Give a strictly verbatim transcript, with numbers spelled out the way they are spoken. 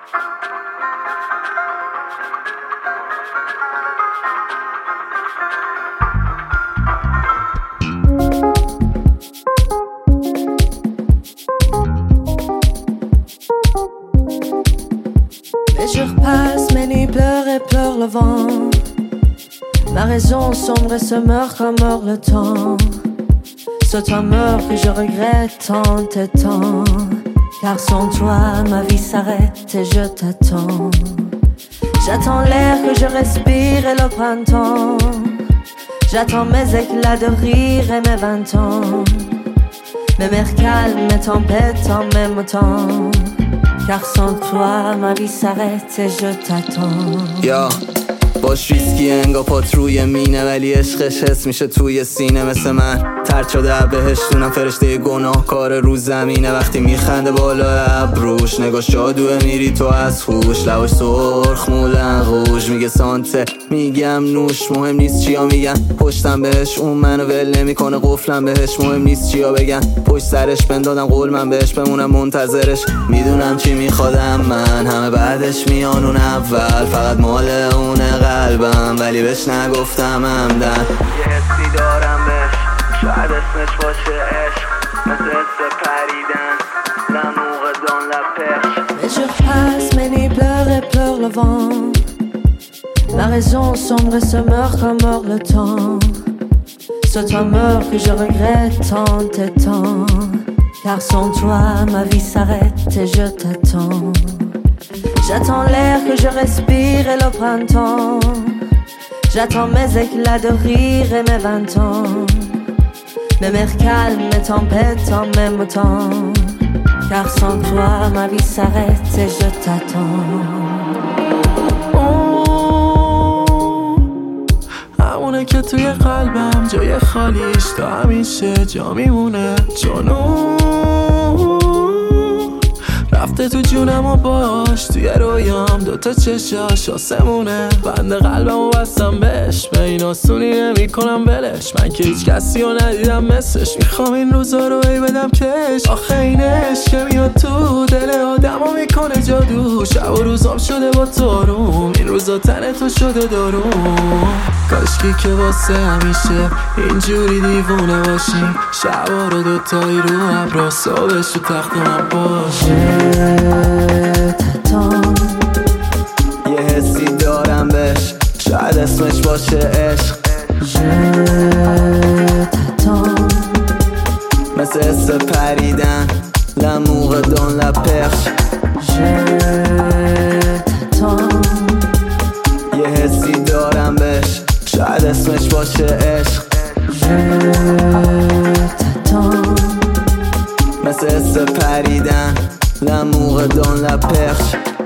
Les jours passent, mes nuits pleurent et pleure le vent. Ma raison sombre et se meurt comme meurt le temps. Ce toi meurt que je regrette tant et tant. Car sans toi ma vie s'arrête et je t'attends. J'attends l'air que je respire et le printemps. J'attends mes éclats de rire et mes vingt ans. Mes mers calmes, mes tempêtes en même temps. Car sans toi ma vie s'arrête et je t'attends. yeah. باش ریسکی انگا پات روی مینه ولی عشقش حس میشه توی سینه مثل من ترد شده بهشتونم فرشته گناه کار رو زمینه وقتی میخنده بالا ابروش نگاش جادوه میری تو از هوش لباش سرخ مولن غوش میگه سانته میگم نوش مهم نیست چیا میگن پشتم بهش اون منو ول نمیکنه قفلم بهش مهم نیست چیا بگن پشت سرش بندادم قول من بهش بمونم منتظرش میدونم چی میخوادم من همه بعدش میان اون اول فقط مال اونه قلبم ولی بهش نگفتم همدن یه حسی دارم بهش شاید اسمش باشه عشق مثل حس پریدن لموق دان لپش. Les jours passent, mes nuits pleurent et pleure le vent. Ma raison sombre et se meurt comme meurt le temps. Ce toi meurt que je regrette tant et tant. Car sans toi ma vie s'arrête et je t'attends. J'attends l'air que je respire et le printemps. J'attends mes éclats de rire et mes vingt ans. Mes mers calmes, mes tempêtes en même temps. Car sans toi ma vie s'arrête et je t'attends. همونه که توی قلبم جای خالیش تا همیشه جا میمونه جنون رفته تو جونم و باش توی رویام دوتا چشاش آسمونه بند قلبم و بستم بهش به این آسونی نمی کنم ولش من که هیچ کسی رو ندیدم مثلش میخوام این روزا رو ای بدم کش آخه این عشق میاد تو دل آدم ها میکنه جادو شب و روزام شده با تو روم این روزا تن تو شده داروم کاشکی که واسه همیشه اینجوری دیوونه باشیم شبا رو دوتایی رو ابرا صبحش رو تخت من باشیم. یه حسی دارم بهش شاید اسمش باشه عشق مثل حس پریدن لموق دان لپخش یه حسی دارم بهش شاید اسمش باشه عشق مثل حس پریدن لموق دان لپخش